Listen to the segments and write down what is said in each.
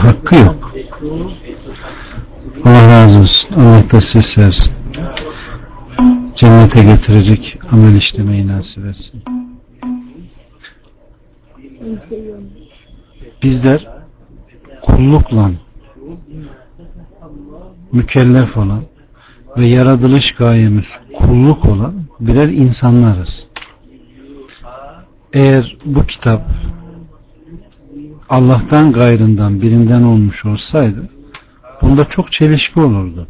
hakkı yok. Allah razı olsun. Allah da sizi sevsin. Cennete getirecek amel işlemeyi nasip etsin. Bizler kullukla mükellef olan ve yaratılış gayemiz kulluk olan birer insanlarız. Eğer bu kitap Allah'tan gayrından birinden olmuş olsaydı bunda çok çelişki olurdu.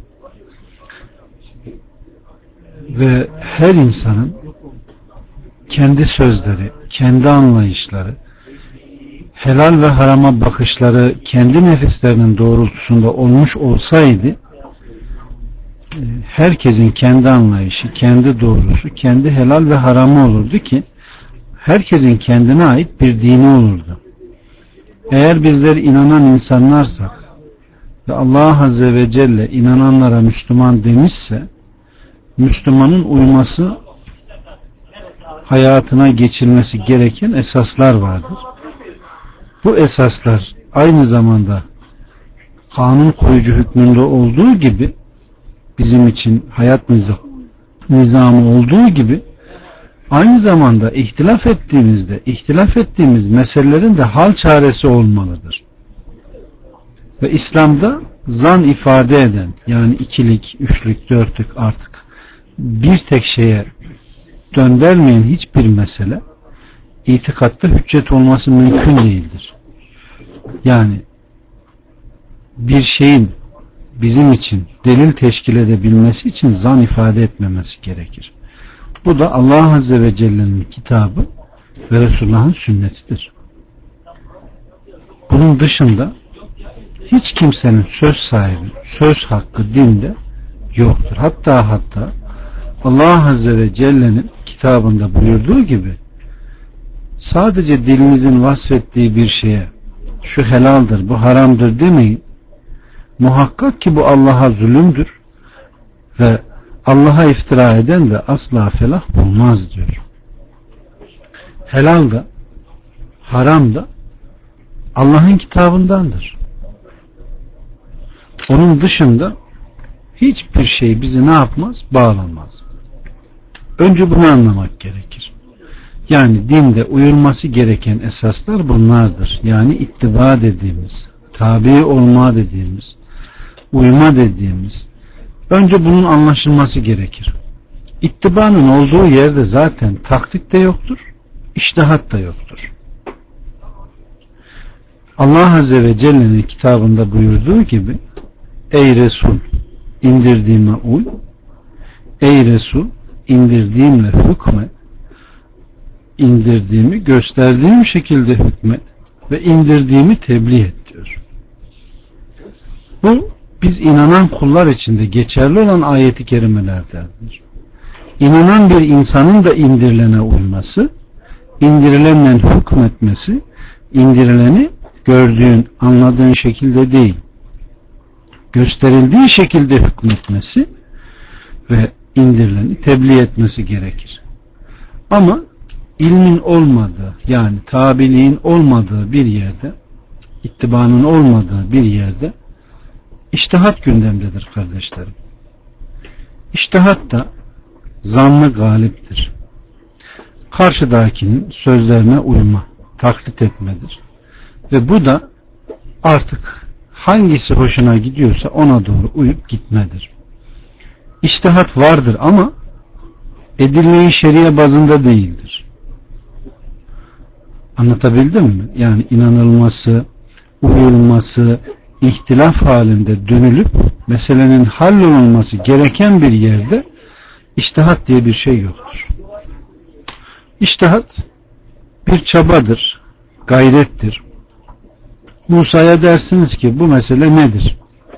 Ve her insanın kendi sözleri, kendi anlayışları, helal ve harama bakışları kendi nefislerinin doğrultusunda olmuş olsaydı herkesin kendi anlayışı, kendi doğrusu, kendi helal ve haramı olurdu ki herkesin kendine ait bir dini olurdu. Eğer bizler inanan insanlarsak ve Allah Azze ve Celle inananlara Müslüman demişse Müslümanın uyması, hayatına geçilmesi gereken esaslar vardır. Bu esaslar aynı zamanda kanun koyucu hükmünde olduğu gibi bizim için hayat nizamı olduğu gibi aynı zamanda ihtilaf ettiğimiz meselelerin de hal çaresi olmalıdır. Ve İslam'da zan ifade eden, yani ikilik, üçlük, dörtlük artık bir tek şeye döndürmeyen hiçbir mesele itikatta hüccet olması mümkün değildir. Yani bir şeyin bizim için delil teşkil edebilmesi için zan ifade etmemesi gerekir. Bu da Allah Azze ve Celle'nin kitabı ve Resulullah'ın sünnetidir. Bunun dışında hiç kimsenin söz sahibi, söz hakkı dinde yoktur. Hatta Allah Azze ve Celle'nin kitabında buyurduğu gibi sadece dilinizin vasfettiği bir şeye şu helaldir, bu haramdır demeyin. Muhakkak ki bu Allah'a zulümdür ve Allah'a iftira eden de asla felah bulmaz diyor. Helal da haram da Allah'ın kitabındandır. Onun dışında hiçbir şey bizi ne yapmaz? Bağlamaz. Önce bunu anlamak gerekir. Yani dinde uyulması gereken esaslar bunlardır. Yani ittiba dediğimiz, tabi olma dediğimiz, uyma dediğimiz. Önce bunun anlaşılması gerekir. İttibanın olduğu yerde zaten taklit de yoktur, içtihat da yoktur. Allah Azze ve Celle'nin kitabında buyurduğu gibi ey Resul indirdiğime uy, ey Resul indirdiğimle hükmet, indirdiğimi gösterdiğim şekilde hükmet ve indirdiğimi tebliğ et diyor. Bu biz inanan kullar içinde geçerli olan ayeti kerimelerdendir. İnanan bir insanın da indirilene uyması, indirilenle hükmetmesi, indirileni gördüğün, anladığın şekilde değil, gösterildiği şekilde hükmetmesi ve indirileni tebliğ etmesi gerekir. Ama ilmin olmadığı, yani tabiliğin olmadığı bir yerde, ittibanın olmadığı bir yerde içtihat gündemdedir kardeşlerim. İçtihat da zannı galiptir. Karşıdakinin sözlerine uyma, taklit etmedir. Ve bu da artık hangisi hoşuna gidiyorsa ona doğru uyup gitmedir. İçtihat vardır ama edille-i şeriye bazında değildir. Anlatabildim mi? Yani inanılması, uyulması, ihtilaf halinde dönülüp meselenin hallolunması gereken bir yerde içtihat diye bir şey yoktur. İçtihat bir çabadır, gayrettir. Musa'ya dersiniz ki bu mesele nedir?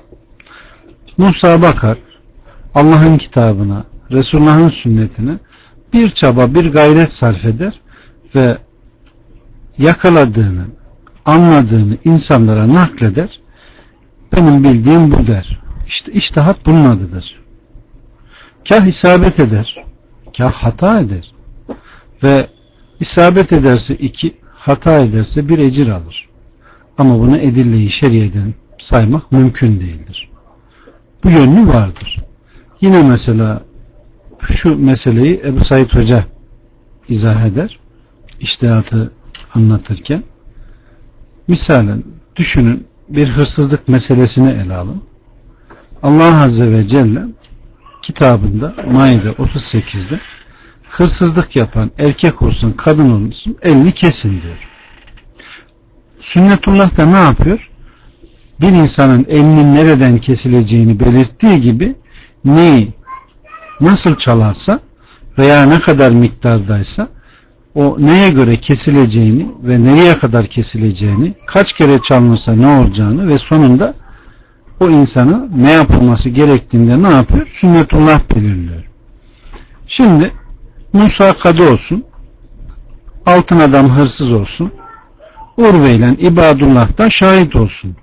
Musa bakar Allah'ın kitabına, Resulullah'ın sünnetine bir çaba, bir gayret sarf eder ve yakaladığını, anladığını insanlara nakleder. Benim bildiğim bu der. İşte içtihat bunun adıdır. Kah isabet eder, kah hata eder. Ve isabet ederse 2, hata ederse 1 ecir alır. Ama bunu edille-i şeriyeden saymak mümkün değildir. Bu yönlü vardır. Yine mesela şu meseleyi Ebu Said Hoca izah eder. İçtihatı anlatırken. Misalen düşünün, bir hırsızlık meselesini ele alın. Allah Azze ve Celle kitabında Maide 38'de hırsızlık yapan erkek olsun kadın olsun elini kesin diyor. Sünnetullah da ne yapıyor? Bir insanın elinin nereden kesileceğini belirttiği gibi neyi nasıl çalarsa veya ne kadar miktardaysa o neye göre kesileceğini ve nereye kadar kesileceğini, kaç kere çalınırsa ne olacağını ve sonunda o insana ne yapılması gerektiğinde ne yapıyor? Sünnetullah belirliyor. Şimdi Musa kadı olsun, altın adam hırsız olsun, Urve ile İbadullah da şahit olsun.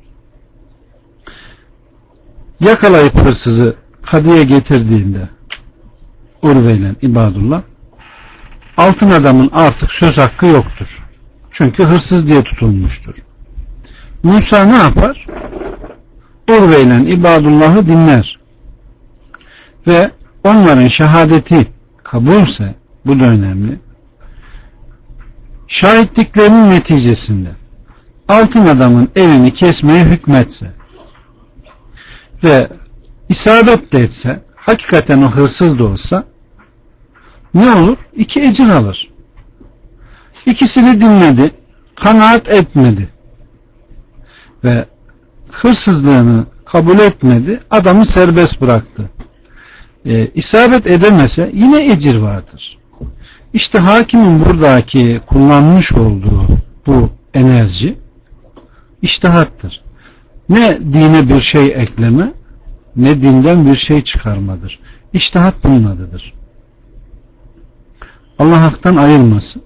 Yakalayıp hırsızı kadıya getirdiğinde Urve ile İbadullah, altın adamın artık söz hakkı yoktur. Çünkü hırsız diye tutulmuştur. Musa ne yapar? Urve ile İbadullah'ı dinler. Ve onların şehadeti kabulse, bu da önemli, şahitliklerinin neticesinde altın adamın elini kesmeye hükmetse ve isabet de etse, hakikaten o hırsız da olsa ne olur? 2 ecir alır. İkisini dinledi, kanaat etmedi ve hırsızlığını kabul etmedi, adamı serbest bıraktı. İsabet edemese yine ecir vardır. İşte hakimin buradaki kullanmış olduğu bu enerji içtihattır. Ne dine bir şey ekleme, ne dinden bir şey çıkarmadır. İçtihat bunun adıdır. Allah haktan ayırmasın.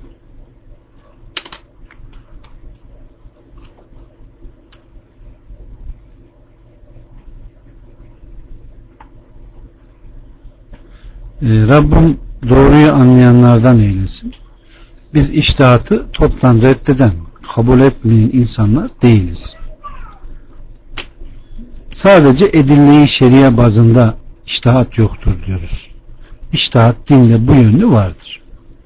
Rabbim doğruyu anlayanlardan eylesin. Biz içtihatı toptan reddeden, kabul etmeyen insanlar değiliz. Sadece edille-i şeriye bazında içtihat yoktur diyoruz. İçtihat dinde bu yönlü vardır.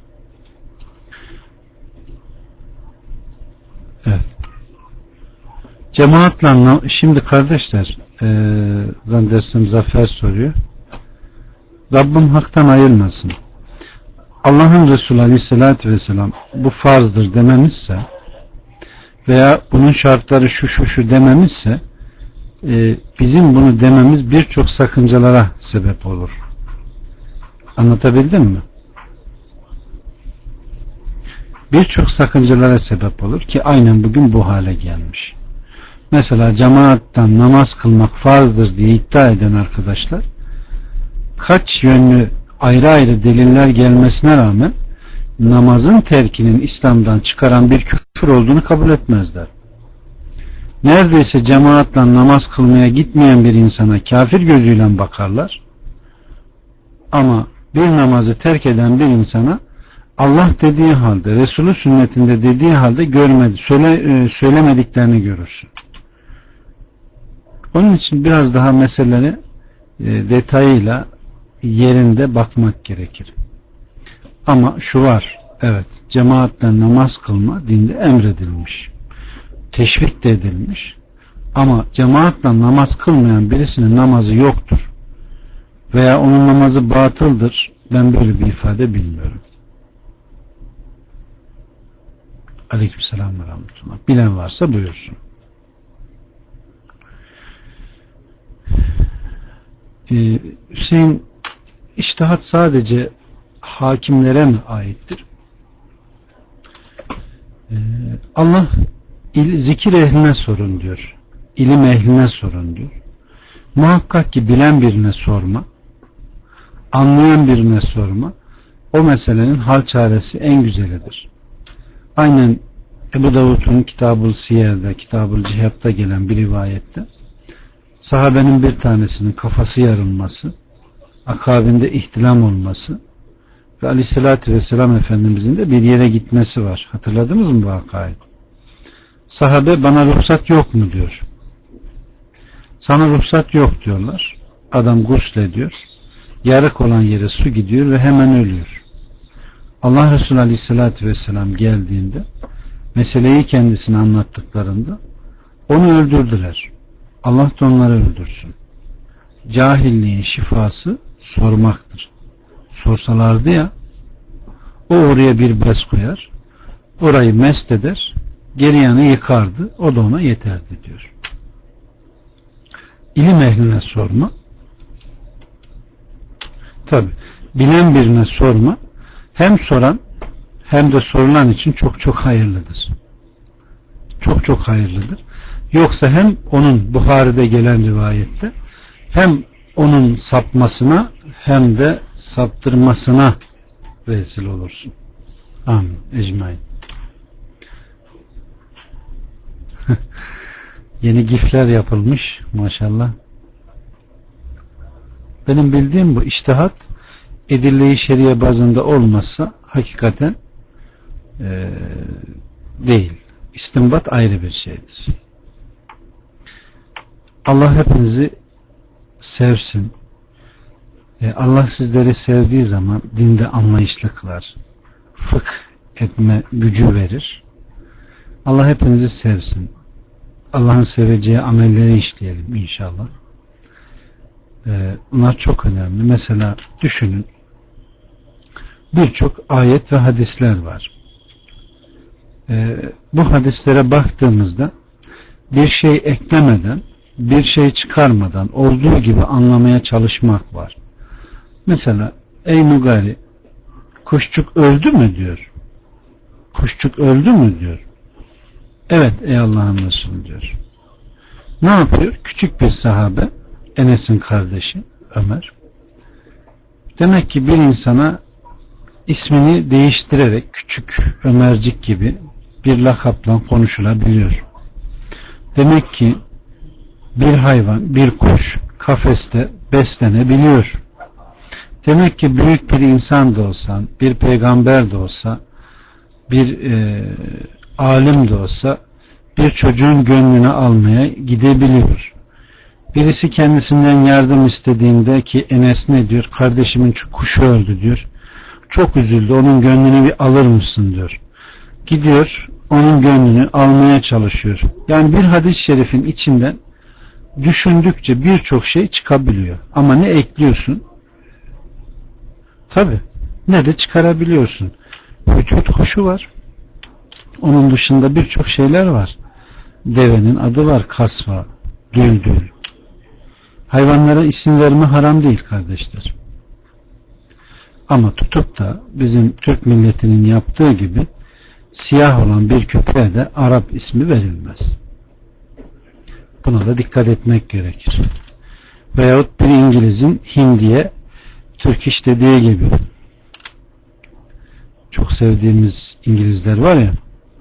Evet. Cemaatle şimdi kardeşler zannedersem Zafer soruyor. Rabbim haktan ayırmasın. Allah'ın Resulü Aleyhisselatü Vesselam bu farzdır dememizse veya bunun şartları şu dememizse bizim bunu dememiz birçok sakıncalara sebep olur. Anlatabildim mi? Birçok sakıncalara sebep olur ki aynen bugün bu hale gelmiş. Mesela cemaatten namaz kılmak farzdır diye iddia eden arkadaşlar kaç yönlü ayrı ayrı deliller gelmesine rağmen namazın terkinin İslam'dan çıkaran bir küfür olduğunu kabul etmezler. Neredeyse cemaatle namaz kılmaya gitmeyen bir insana kafir gözüyle bakarlar. Ama bir namazı terk eden bir insana Allah dediği halde, Resulü sünnetinde dediği halde söylemediklerini görürsün. Onun için biraz daha meselelere detayıyla yerinde bakmak gerekir. Ama şu var, evet, cemaatle namaz kılma dinde emredilmiş. Teşvik de edilmiş. Ama cemaatle namaz kılmayan birisinin namazı yoktur. Veya onun namazı batıldır. Ben böyle bir ifade bilmiyorum. Aleykümselam ve rahmetullah. Bilen varsa buyursun. Hüseyin, içtihat sadece hakimlere mi aittir? Allah zikir ehline sorun diyor. İlim ehline sorun diyor. Muhakkak ki bilen birine sorma, anlayan birine sorma, o meselenin hal çaresi en güzelidir. Aynen Ebu Davud'un Kitab-ül Siyer'de, Kitab-ül Cihat'ta gelen bir rivayette sahabenin bir tanesinin kafası yarılması, akabinde ihtilam olması ve Aleyhisselatü Vesselam Efendimizin de bir yere gitmesi var. Hatırladınız mı bu vakayı? Sahabe bana ruhsat yok mu diyor. Sana ruhsat yok diyorlar. Adam guslediyor. Yarık olan yere su gidiyor ve hemen ölüyor. Allah Resulü Aleyhisselatü Vesselam geldiğinde, meseleyi kendisine anlattıklarında onu öldürdüler. Allah da onları öldürsün. Cahilliğin şifası sormaktır. Sorsalardı ya, o oraya bir bez koyar, orayı mest eder, geri yanı yıkardı, o da ona yeterdi diyor. İlim ehline sorma, tabi bilen birine sorma, hem soran hem de sorulan için çok çok hayırlıdır. Çok çok hayırlıdır. Yoksa hem onun Buhari'de gelen rivayette hem onun sapmasına hem de saptırmasına vesile olursun. Amin. Ecmaîn. Yeni gifler yapılmış maşallah. Benim bildiğim bu içtihat edille-i şeriye bazında olmazsa hakikaten değil. İstinbat ayrı bir şeydir. Allah hepinizi sevsin. Allah sizleri sevdiği zaman dinde anlayışlı kılar. Fıkh etme gücü verir. Allah hepinizi sevsin. Allah'ın seveceği amelleri işleyelim inşallah. Bunlar çok önemli. Mesela düşünün, birçok ayet ve hadisler var. Bu hadislere baktığımızda bir şey eklemeden, bir şey çıkarmadan olduğu gibi anlamaya çalışmak var. Mesela ey Nugari, kuşçuk öldü mü diyor. Kuşçuk öldü mü diyor. Evet ey Allah'ın Resulü diyor. Ne yapıyor? Küçük bir sahabe, Enes'in kardeşi Ömer. Demek ki bir insana ismini değiştirerek küçük Ömercik gibi bir lakapla konuşulabiliyor. Demek ki bir hayvan, bir kuş kafeste beslenebiliyor. Demek ki büyük bir insan da olsan, bir peygamber de olsa, bir alim de olsa bir çocuğun gönlünü almaya gidebiliyor. Birisi kendisinden yardım istediğinde ki Enes ne diyor? Kardeşimin kuşu öldü diyor. Çok üzüldü. Onun gönlünü bir alır mısın diyor. Gidiyor onun gönlünü almaya çalışıyor. Yani bir hadis-i şerifin içinden düşündükçe birçok şey çıkabiliyor. Ama ne ekliyorsun? Tabi. Ne de çıkarabiliyorsun. Hütüt kuşu var. Onun dışında birçok şeyler var. Devenin adı var. Kasva, düldül. Hayvanlara isim verme haram değil kardeşler. Ama tutup da bizim Türk milletinin yaptığı gibi siyah olan bir köpeğe de Arap ismi verilmez. Buna da dikkat etmek gerekir. Veyahut bir İngiliz'in Hindi'ye Turkish dediği gibi. Çok sevdiğimiz İngilizler var ya,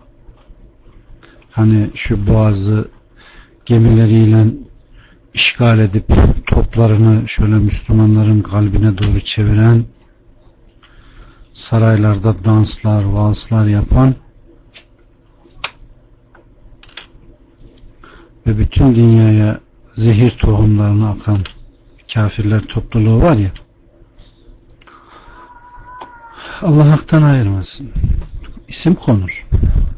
hani şu boğazı gemileriyle işgal edip toplarını şöyle Müslümanların kalbine doğru çeviren, saraylarda danslar, valslar yapan ve bütün dünyaya zehir tohumlarını akan kafirler topluluğu var ya, Allah haktan ayırmasın. İsim konur.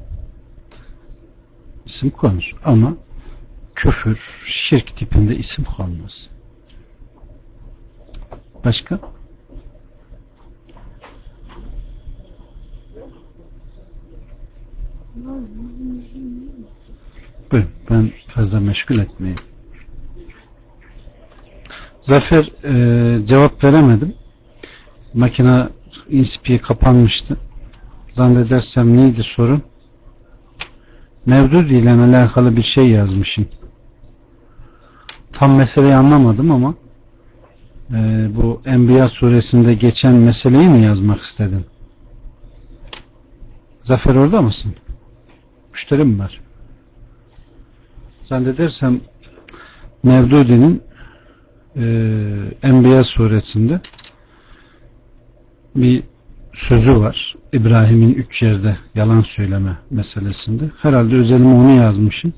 İsim konur ama küfür, şirk tipinde isim konmaz. Başka? Buyurun, ben fazla meşgul etmeyeyim. Zafer cevap veremedim. Makine ISP'ye kapanmıştı. Zannedersem neydi sorun? Mevdud ile alakalı bir şey yazmışım. Tam meseleyi anlamadım ama bu Enbiya suresinde geçen meseleyi mi yazmak istedin? Zafer orada mısın? Müşterim var. Zannedersem Mevdudi'nin Enbiya suresinde bir sözü var. İbrahim'in 3 yerde yalan söyleme meselesinde. Herhalde özelime onu yazmışım.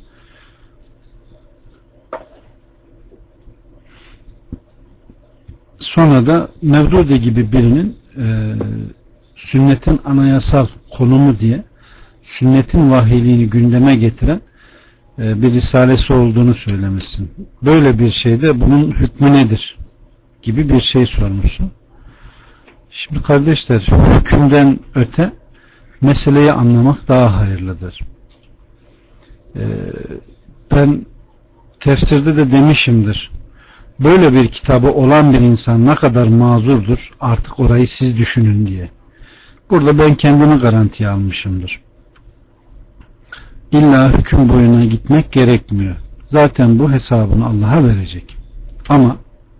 Sonra da Mevdudi gibi birinin sünnetin anayasal konumu diye sünnetin vahiyliğini gündeme getiren bir risalesi olduğunu söylemişsin. Böyle bir şeyde bunun hükmü nedir gibi bir şey sormuşsun. Şimdi kardeşler, hükümden öte meseleyi anlamak daha hayırlıdır. Ben tefsirde de demişimdir. Böyle bir kitabı olan bir insan ne kadar mazurdur, artık orayı siz düşünün diye. Burada ben kendimi garantiye almışımdır. İlla hüküm boyuna gitmek gerekmiyor. Zaten bu hesabını Allah'a verecek. Ama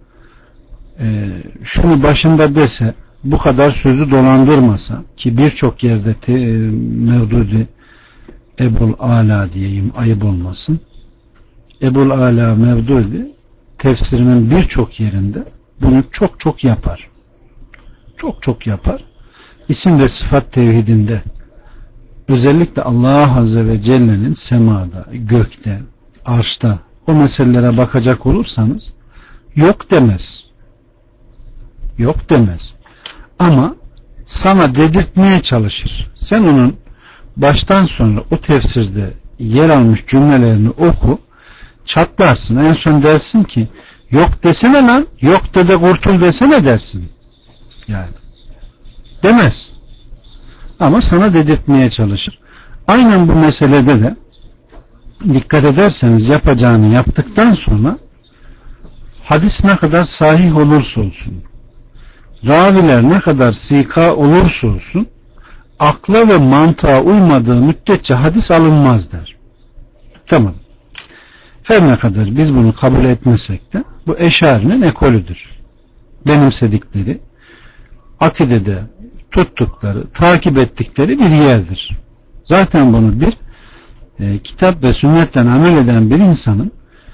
şunu başında dese, bu kadar sözü dolandırmasa, ki birçok yerde Mevdudi Ebul Ala diyeyim, ayıp olmasın. Ebul Ala Mevdudi tefsirinin birçok yerinde bunu çok yapar. Çok yapar. İsim ve sıfat tevhidinde özellikle Allah Azze ve Celle'nin semada, gökte, arşta o meselelere bakacak olursanız yok demez. Yok demez. Ama sana dedirtmeye çalışır. Sen onun baştan sonra o tefsirde yer almış cümlelerini oku, çatlarsın. En son dersin ki yok desene lan, yok de kurtul desene dersin. Yani demez. Ama sana dedirtmeye çalışır. Aynen bu meselede de dikkat ederseniz yapacağını yaptıktan sonra hadis ne kadar sahih olursa olsun, raviler ne kadar sika olursa olsun, akla ve mantığa uymadığı müddetçe hadis alınmaz der. Tamam. Her ne kadar biz bunu kabul etmesek de bu Eşari'nin ekolüdür. Benimsedikleri, akidede tuttukları, takip ettikleri bir yerdir. Zaten bunu bir kitap ve sünnetten amel eden bir insanın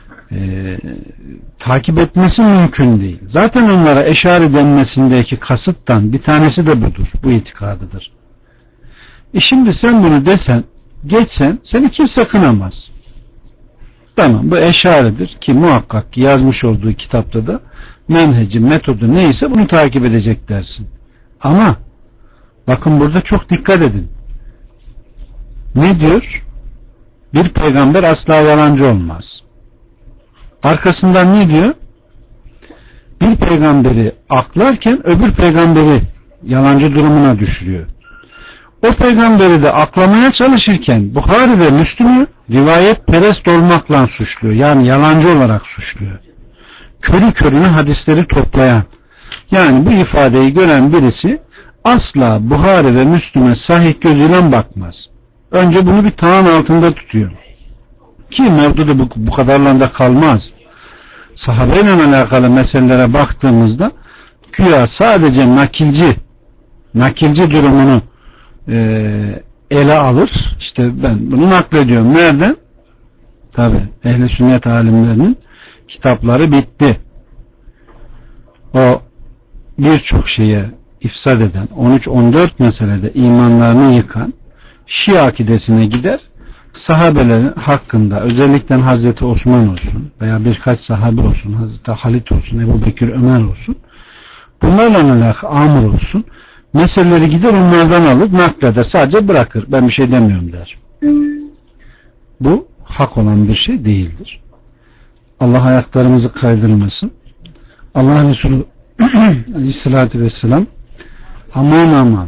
takip etmesi mümkün değil. Zaten onlara Eşari denmesindeki kasıttan bir tanesi de budur. Bu itikadıdır. Şimdi sen bunu desen, geçsen seni kimse kınamaz. Tamam, bu Eşari'dir ki muhakkak ki yazmış olduğu kitapta da menheci, metodu neyse bunu takip edecek dersin. Ama bakın burada çok dikkat edin. Ne diyor? Bir peygamber asla yalancı olmaz. Arkasından ne diyor? Bir peygamberi aklarken öbür peygamberi yalancı durumuna düşürüyor. O peygamberi de aklamaya çalışırken Buhari ve Müslüm'ü rivayet perest olmakla suçluyor. Yani yalancı olarak suçluyor. Körü körüne hadisleri toplayan, yani bu ifadeyi gören birisi asla Buhari ve Müslüm'e sahih gözüyle bakmaz. Önce bunu bir tağın altında tutuyor. Ki Mevdudi bu kadarla da kalmaz. Sahabeyle alakalı meselelere baktığımızda güya sadece nakilci durumunu ele alır. İşte ben bunu naklediyorum. Nereden? Tabi ehl-i sünnet alimlerinin kitapları bitti. O birçok şeye ifsad eden 13-14 meselede imanlarını yıkan Şia akidesine gider, sahabelerin hakkında özellikle Hazreti Osman olsun veya birkaç sahabe olsun, Hazreti Halit olsun, Ebu Bekir, Ömer olsun, bunlarla alakalı Amr olsun, meseleleri gider onlardan alır, nakleder, sadece bırakır, ben bir şey demiyorum der. Bu hak olan bir şey değildir. Allah ayaklarımızı kaydırmasın. Allah Resulü Aleyhisselatü Vesselam aman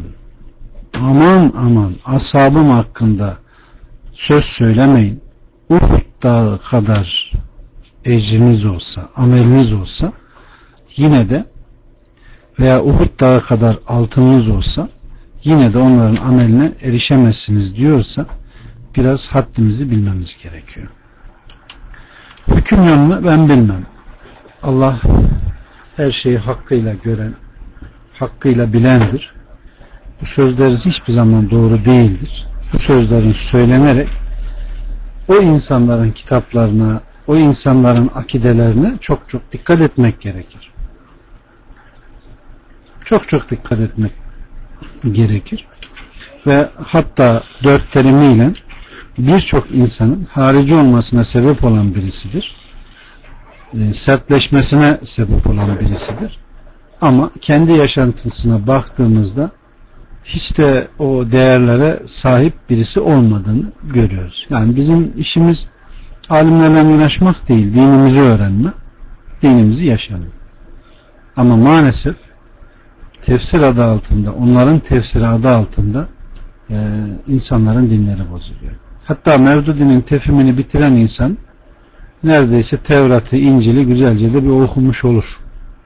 ashabım hakkında söz söylemeyin. Uhud dağı kadar ecriniz olsa, ameliniz olsa yine de veya Uhud dağı kadar altınınız olsa yine de onların ameline erişemezsiniz diyorsa biraz haddimizi bilmemiz gerekiyor. Hüküm yönünü ben bilmem. Allah her şeyi hakkıyla gören, hakkıyla bilendir. Bu sözler hiçbir zaman doğru değildir. Bu sözlerin söylenerek o insanların kitaplarına, o insanların akidelerine çok dikkat etmek gerekir. Çok dikkat etmek gerekir. Ve hatta dört terimiyle birçok insanın harici olmasına sebep olan birisidir. Sertleşmesine sebep olan birisidir. Ama kendi yaşantısına baktığımızda hiç de o değerlere sahip birisi olmadığını görüyoruz. Yani bizim işimiz alimlerle uğraşmak değil, dinimizi öğrenme, dinimizi yaşamak. Ama maalesef tefsir adı altında, onların tefsiri adı altında insanların dinleri bozuluyor. Hatta Mevdudi'nin tefhimini bitiren insan neredeyse Tevrat'ı, İncil'i güzelce de bir okumuş olur.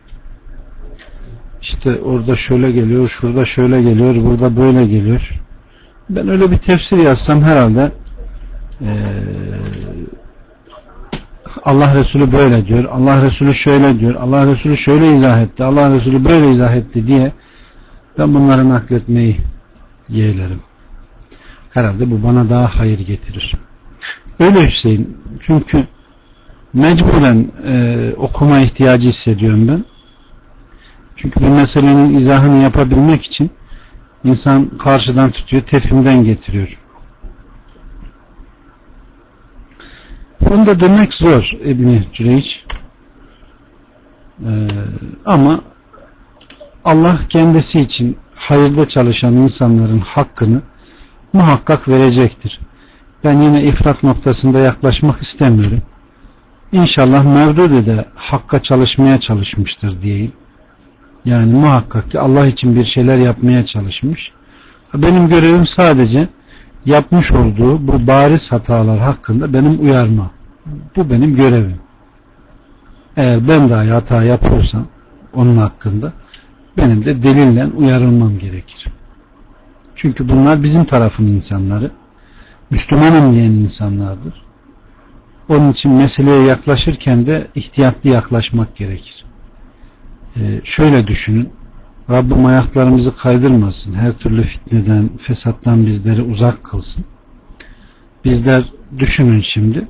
İşte orada şöyle geliyor, şurada şöyle geliyor, burada böyle geliyor. Ben öyle bir tefsir yazsam herhalde Allah Resulü böyle diyor, Allah Resulü şöyle diyor, Allah Resulü şöyle izah etti, Allah Resulü böyle izah etti diye ben bunları nakletmeyi yeğlerim. Herhalde bu bana daha hayır getirir. Öyle Hüseyin, çünkü mecburen okuma ihtiyacı hissediyorum ben. Çünkü bir meselenin izahını yapabilmek için insan karşıdan tutuyor, tefhimden getiriyor. Bunu da demek zor İbn-i Cüreyç. Ama Allah kendisi için hayırda çalışan insanların hakkını muhakkak verecektir. Ben yine ifrat noktasında yaklaşmak istemiyorum. İnşallah Mevdudi de hakka çalışmaya çalışmıştır diyeyim. Yani muhakkak ki Allah için bir şeyler yapmaya çalışmış. Benim görevim sadece yapmış olduğu bu bariz hatalar hakkında benim uyarma. Bu benim görevim. Eğer ben de hata yapıyorsam onun hakkında benim de delille uyarılmam gerekir. Çünkü bunlar bizim tarafın insanları. Müslümanım diyen insanlardır. Onun için meseleye yaklaşırken de ihtiyatlı yaklaşmak gerekir. Şöyle düşünün. Rabbim ayaklarımızı kaydırmasın. Her türlü fitneden, fesattan bizleri uzak kılsın. Bizler düşünün şimdi.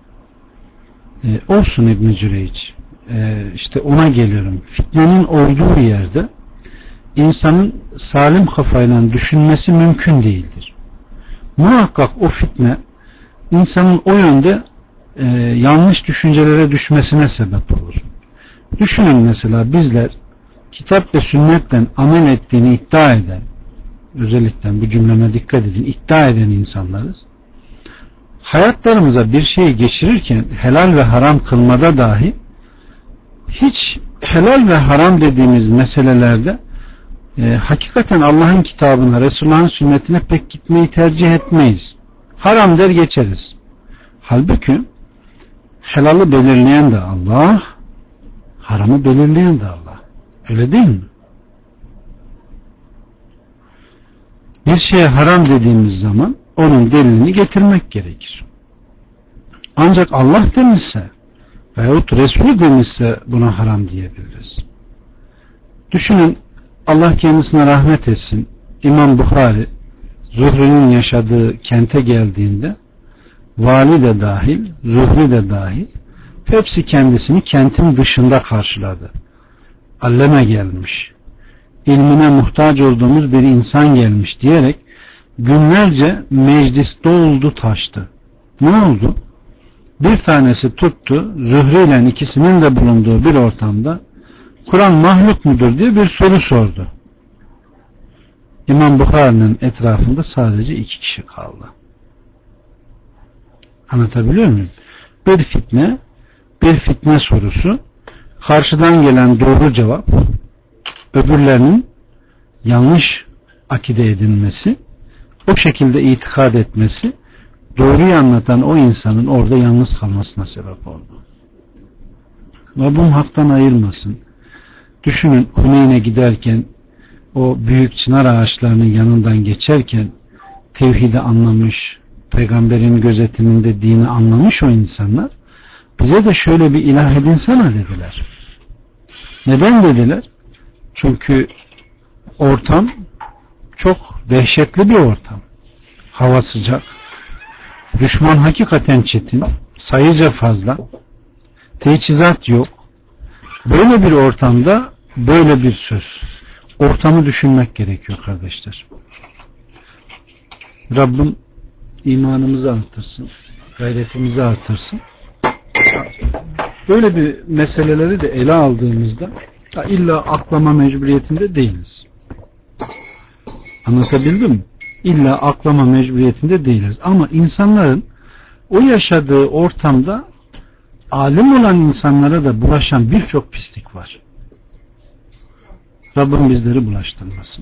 Olsun İbn-i Cüreyç. İşte ona geliyorum. Fitnenin olduğu yerde insanın salim kafayla düşünmesi mümkün değildir. Muhakkak o fitne insanın o yönde yanlış düşüncelere düşmesine sebep olur. Düşünün mesela bizler kitap ve sünnetten amel ettiğini iddia eden, özellikle bu cümleme dikkat edin, iddia eden insanlarız. Hayatlarımıza bir şeyi geçirirken helal ve haram kılmada dahi hiç helal ve haram dediğimiz meselelerde hakikaten Allah'ın kitabına, Resulullah'ın sünnetine pek gitmeyi tercih etmeyiz. Haram der geçeriz. Halbuki helalı belirleyen de Allah, haramı belirleyen de Allah. Öyle değil mi? Bir şeye haram dediğimiz zaman onun delilini getirmek gerekir. Ancak Allah demişse veyahut Resulü demişse buna haram diyebiliriz. Düşünün, Allah kendisine rahmet etsin, İmam Bukhari Zuhri'nin yaşadığı kente geldiğinde vali de dahil, Zuhri de dahil hepsi kendisini kentin dışında karşıladı. Alleme gelmiş, ilmine muhtaç olduğumuz bir insan gelmiş diyerek günlerce meclis doldu taştı. Ne oldu? Bir tanesi tuttu, Zuhri ile ikisinin de bulunduğu bir ortamda Kur'an mahluk mudur diye bir soru sordu. İmam Bukhari'nin etrafında sadece 2 kişi kaldı. Anlatabiliyor muyum? Bir fitne sorusu, karşıdan gelen doğru cevap, öbürlerinin yanlış akide edilmesi, o şekilde itikad etmesi, doğruyu anlatan o insanın orada yalnız kalmasına sebep oldu. Rabbim haktan ayırmasın. Düşünün, Huneyn'e giderken o büyük çınar ağaçlarının yanından geçerken tevhidi anlamış, peygamberin gözetiminde dini anlamış o insanlar, bize de şöyle bir ilah edinsene dediler. Neden dediler? Çünkü ortam çok dehşetli bir ortam. Hava sıcak. Düşman hakikaten çetin. Sayıca fazla. Teçhizat yok. Böyle bir ortamda böyle bir söz. ortamı düşünmek gerekiyor kardeşler. Rabbim imanımızı artırsın, gayretimizi artırsın. Böyle bir meseleleri de ele aldığımızda illa aklama mecburiyetinde değiliz. Anlatabildim mi? İlla aklama mecburiyetinde değiliz. Ama insanların o yaşadığı ortamda alim olan insanlara da bulaşan birçok pislik var. Rabbim bizleri bulaştırmasın.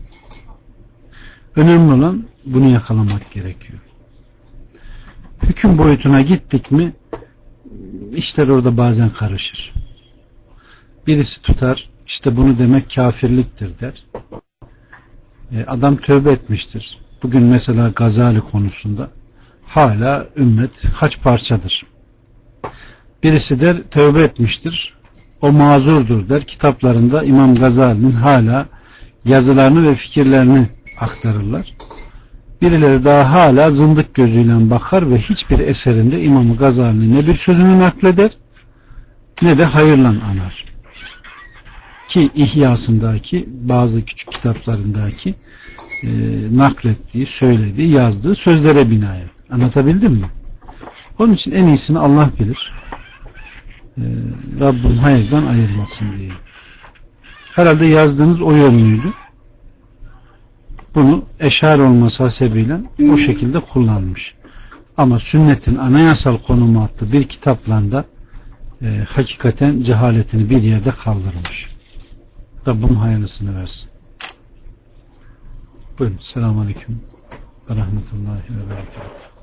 Önemli olan bunu yakalamak gerekiyor. Hüküm boyutuna gittik mi işler orada bazen karışır. Birisi tutar, işte bunu demek kafirliktir der. Adam tövbe etmiştir. Bugün mesela Gazali konusunda hala ümmet kaç parçadır. Birisi der tövbe etmiştir. O mazurdur der. Kitaplarında İmam Gazali'nin hala yazılarını ve fikirlerini aktarırlar. Birileri daha hala zındık gözüyle bakar ve hiçbir eserinde İmam Gazali'nin ne bir sözünü nakleder ne de hayırla anar. Ki İhyasındaki bazı küçük kitaplarındaki naklettiği, söylediği, yazdığı sözlere binaen. Anlatabildim mi? Onun için en iyisini Allah bilir. Rabbim hayırdan ayırmasın diye. Herhalde yazdığınız o yönlüydü. Bunu eşar olması hasebiyle o şekilde kullanmış. Ama sünnetin anayasal konumu adlı bir kitapla da hakikaten cehaletini bir yerde kaldırmış. Rabbim hayırlısını versin. Buyurun. Selamun Aleyküm ve Rahmetullahi ve Berekatuhu.